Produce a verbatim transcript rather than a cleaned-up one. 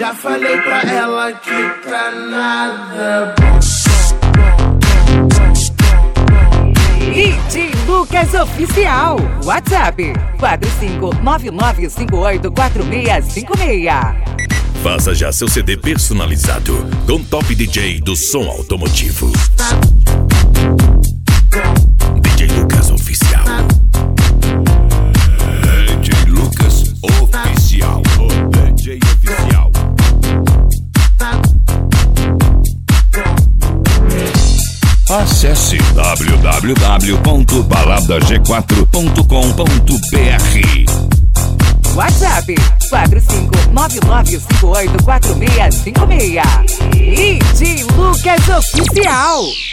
Já falei pra ela que pra nada bom. D J Lucas Oficial. WhatsApp quatro cinco nove nove cinco oito quatro seis cinco seis. Faça já seu C D personalizado com Top D J do som automotivo. D J Lucas Oficial. D J Lucas Oficial. O D J Oficial. Acesse w w w ponto balada g quatro ponto com ponto b r. WhatsApp quatro cinco nove nove cinco oito quatro seis cinco seis. D J Lucas Oficial.